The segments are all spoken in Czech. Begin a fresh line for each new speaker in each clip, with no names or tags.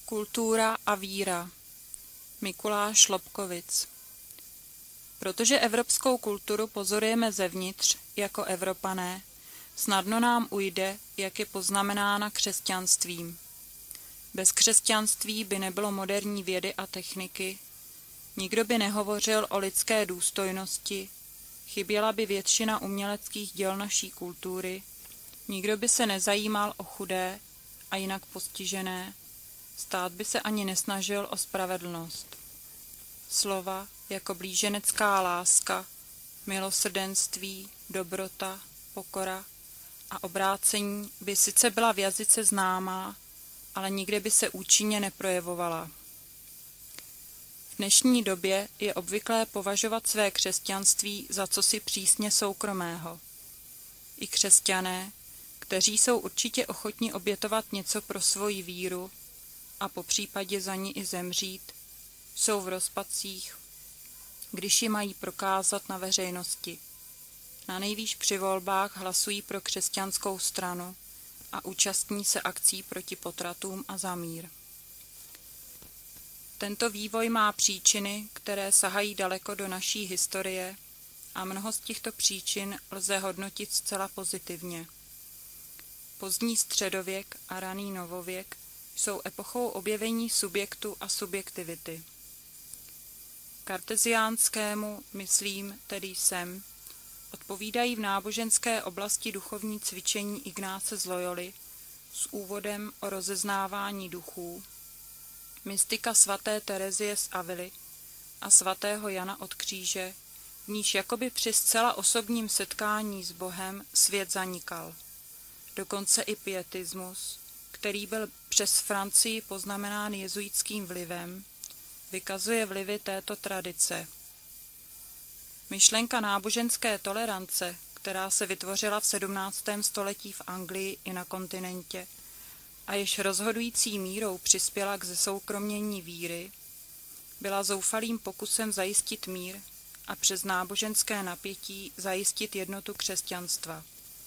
Kultura a víra. Mikuláš Lobkowicz. Protože evropskou kulturu pozorujeme zevnitř, jako Evropané, snadno nám ujde, jak je poznamenána křesťanstvím. Bez křesťanství by nebylo moderní vědy a techniky, nikdo by nehovořil o lidské důstojnosti, chyběla by většina uměleckých děl naší kultury, nikdo by se nezajímal o chudé a jinak postižené, stát by se ani nesnažil o spravedlnost. Slova jako blíženecká láska, milosrdenství, dobrota, pokora a obrácení by sice byla v jazyce známá, ale nikde by se účinně neprojevovala. V dnešní době je obvyklé považovat své křesťanství za cosi přísně soukromého. I křesťané, kteří jsou určitě ochotni obětovat něco pro svoji víru a popřípadě za ní i zemřít, jsou v rozpacích, když ji mají prokázat na veřejnosti. Nanejvýš při volbách hlasují pro křesťanskou stranu a účastní se akcí proti potratům a za mír. Tento vývoj má příčiny, které sahají daleko do naší historie a mnoho z těchto příčin lze hodnotit zcela pozitivně. Pozdní středověk a raný novověk jsou epochou objevení subjektu a subjektivity. Karteziánskému, myslím, tedy jsem, odpovídají v náboženské oblasti duchovní cvičení Ignáce z Loyoly s úvodem o rozeznávání duchů, mystika svaté Terezie z Avily a svatého Jana od kříže, v níž jakoby při zcela osobním setkání s Bohem svět zanikal. Dokonce i pietismus, který byl přes Francii poznamenán jezuitským vlivem, vykazuje vlivy této tradice. Myšlenka náboženské tolerance, která se vytvořila v 17. století v Anglii i na kontinentě a jež rozhodující mírou přispěla k zesoukromnění víry, byla zoufalým pokusem zajistit mír a přes náboženské napětí zajistit jednotu křesťanstva.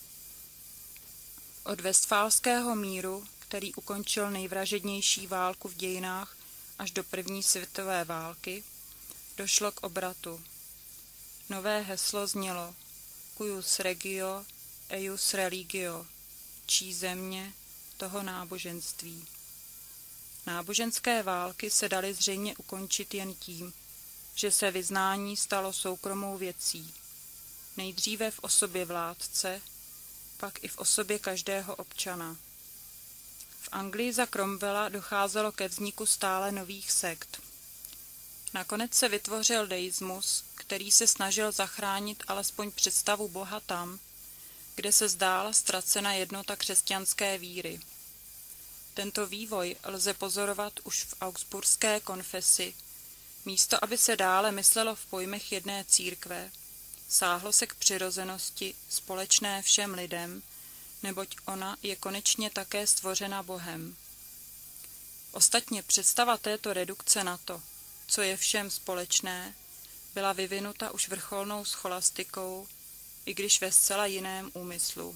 Od Vestfálského míru, který ukončil nejvražednější válku v dějinách až do první světové války, došlo k obratu. Nové heslo znělo Cuius regio, eius religio, čí země, toho náboženství. Náboženské války se daly zřejmě ukončit jen tím, že se vyznání stalo soukromou věcí, nejdříve v osobě vládce, pak i v osobě každého občana. V Anglii za Cromwella docházelo ke vzniku stále nových sekt. Nakonec se vytvořil deismus, který se snažil zachránit alespoň představu Boha tam, kde se zdála ztracena jednota křesťanské víry. Tento vývoj lze pozorovat už v augsburské konfesi. Místo, aby se dále myslelo v pojmech jedné církve, sáhlo se k přirozenosti společné všem lidem, neboť ona je konečně také stvořena Bohem. Ostatně představa této redukce na to, co je všem společné, byla vyvinuta už vrcholnou scholastikou, i když ve zcela jiném úmyslu.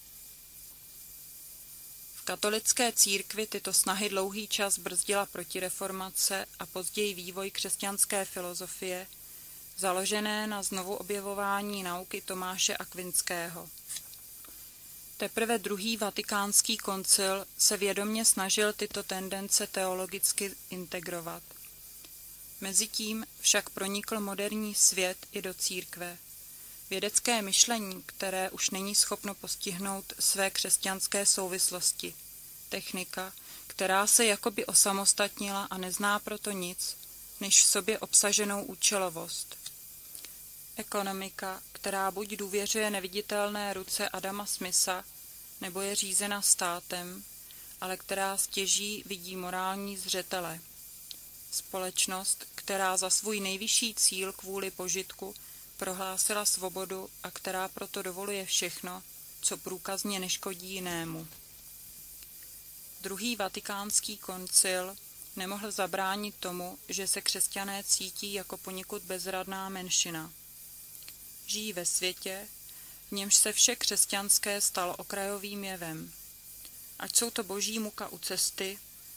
V katolické církvi tyto snahy dlouhý čas brzdila protireformace a později vývoj křesťanské filozofie, založené na znovuobjevování nauky Tomáše Akvinského. Teprve druhý vatikánský koncil se vědomě snažil tyto tendence teologicky integrovat. Mezitím však pronikl moderní svět i do církve. Vědecké myšlení, které už není schopno postihnout své křesťanské souvislosti. Technika, která se jakoby osamostatnila a nezná proto nic, než v sobě obsaženou účelovost. Ekonomika, která buď důvěřuje neviditelné ruce Adama Smitha, nebo je řízena státem, ale která stěží vidí morální zřetele. Společnost, která za svůj nejvyšší cíl kvůli požitku prohlásila svobodu a která proto dovoluje všechno, co průkazně neškodí jinému. Druhý vatikánský koncil nemohl zabránit tomu, že se křesťané cítí jako poněkud bezradná menšina. Žijí ve světě, v němž se vše křesťanské stalo okrajovým jevem. Ať jsou to boží muka u cesty,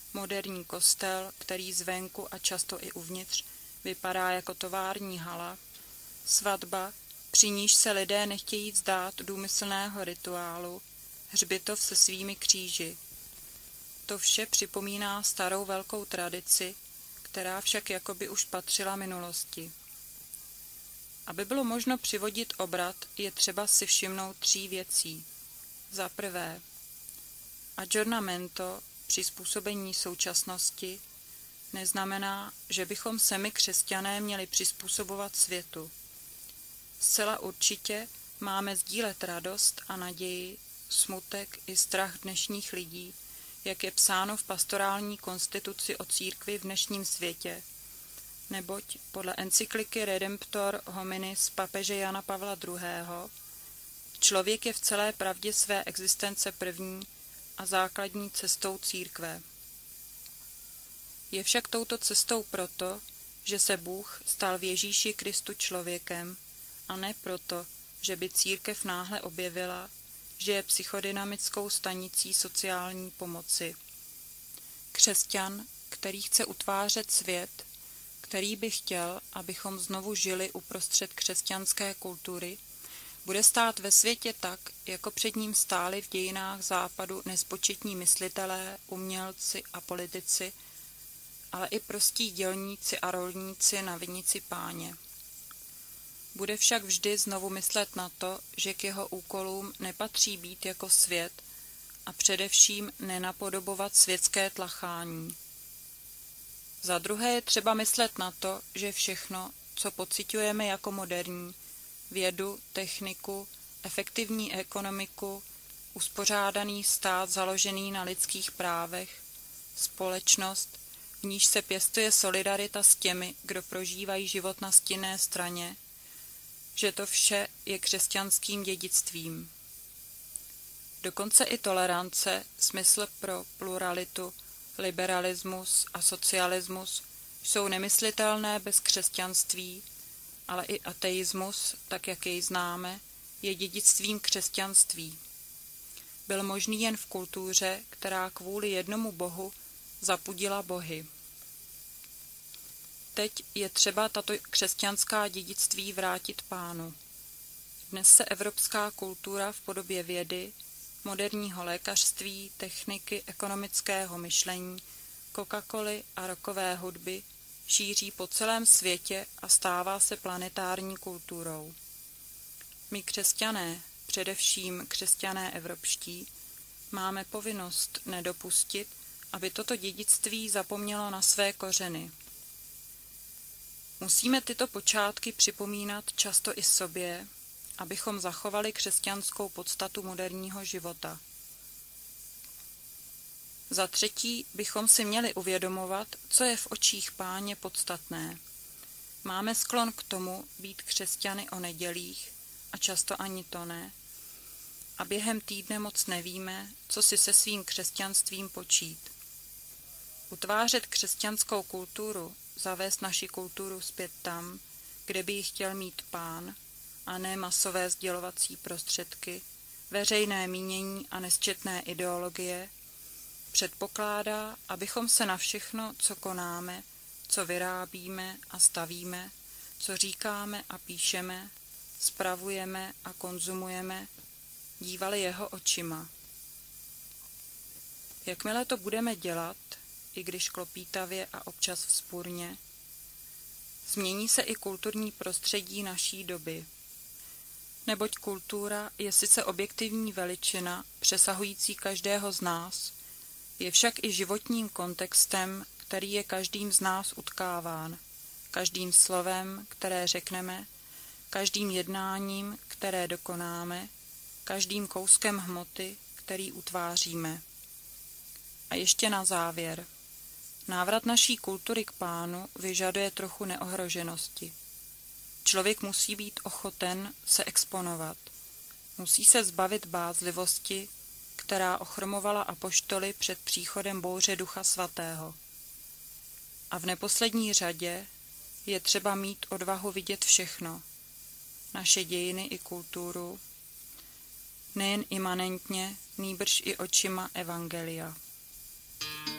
moderní kostel, který zvenku a často i uvnitř vypadá jako tovární hala, svatba, při níž se lidé nechtějí vzdát důmyslného rituálu, hřbitov se svými kříži. To vše připomíná starou velkou tradici, která však jakoby už patřila minulosti. Aby bylo možno přivodit obrat, je třeba si všimnout 3 věcí. Za prvé, aggiornamento, přizpůsobení současnosti, neznamená, že bychom se my křesťané měli přizpůsobovat světu. Zcela určitě máme sdílet radost a naději, smutek i strach dnešních lidí, jak je psáno v pastorální konstituci o církvi v dnešním světě, neboť podle encykliky Redemptor Hominis papeže Jana Pavla II. Člověk je v celé pravdě své existence první a základní cestou církve. Je však touto cestou proto, že se Bůh stal v Ježíši Kristu člověkem, a ne proto, že by církev náhle objevila, že je psychodynamickou stanicí sociální pomoci. Křesťan, který chce utvářet svět, který by chtěl, abychom znovu žili uprostřed křesťanské kultury, bude stát ve světě tak, jako před ním stáli v dějinách západu nespočetní myslitelé, umělci a politici, ale i prostí dělníci a rolníci na vinici Páně. Bude však vždy znovu myslet na to, že k jeho úkolům nepatří být jako svět a především nenapodobovat světské tlachání. Za druhé je třeba myslet na to, že všechno, co pociťujeme jako moderní, vědu, techniku, efektivní ekonomiku, uspořádaný stát založený na lidských právech, společnost, v níž se pěstuje solidarita s těmi, kdo prožívají život na stinné straně, že to vše je křesťanským dědictvím. Dokonce i tolerance, smysl pro pluralitu, liberalismus a socialismus jsou nemyslitelné bez křesťanství, ale i ateismus, tak jak jej známe, je dědictvím křesťanství. Byl možný jen v kultuře, která kvůli jednomu bohu zapudila bohy. Teď je třeba tato křesťanská dědictví vrátit Pánu. Dnes se evropská kultura v podobě vědy, moderního lékařství, techniky, ekonomického myšlení, Coca-Coly a rockové hudby šíří po celém světě a stává se planetární kulturou. My křesťané, především křesťané evropští, máme povinnost nedopustit, aby toto dědictví zapomnělo na své kořeny. Musíme tyto počátky připomínat často i sobě, abychom zachovali křesťanskou podstatu moderního života. Za třetí bychom si měli uvědomovat, co je v očích Páně podstatné. Máme sklon k tomu být křesťany o nedělích, a často ani to ne, a během týdne moc nevíme, co si se svým křesťanstvím počít. Utvářet křesťanskou kulturu, zavést naši kulturu zpět tam, kde by ji chtěl mít Pán, a ne masové sdělovací prostředky, veřejné mínění a nesčetné ideologie, předpokládá, abychom se na všechno, co konáme, co vyrábíme a stavíme, co říkáme a píšeme, spravujeme a konzumujeme, dívali jeho očima. Jakmile to budeme dělat, i když klopítavě a občas vzpurně, změní se i kulturní prostředí naší doby. Neboť kultura je sice objektivní veličina, přesahující každého z nás, je však i životním kontextem, který je každým z nás utkáván, každým slovem, které řekneme, každým jednáním, které dokonáme, každým kouskem hmoty, který utváříme. A ještě na závěr. Návrat naší kultury k Pánu vyžaduje trochu neohroženosti. Člověk musí být ochoten se exponovat. Musí se zbavit bázlivosti, která ochromovala apoštoly před příchodem bouře Ducha Svatého. A v neposlední řadě je třeba mít odvahu vidět všechno, naše dějiny i kulturu, nejen imanentně, nýbrž i očima evangelia.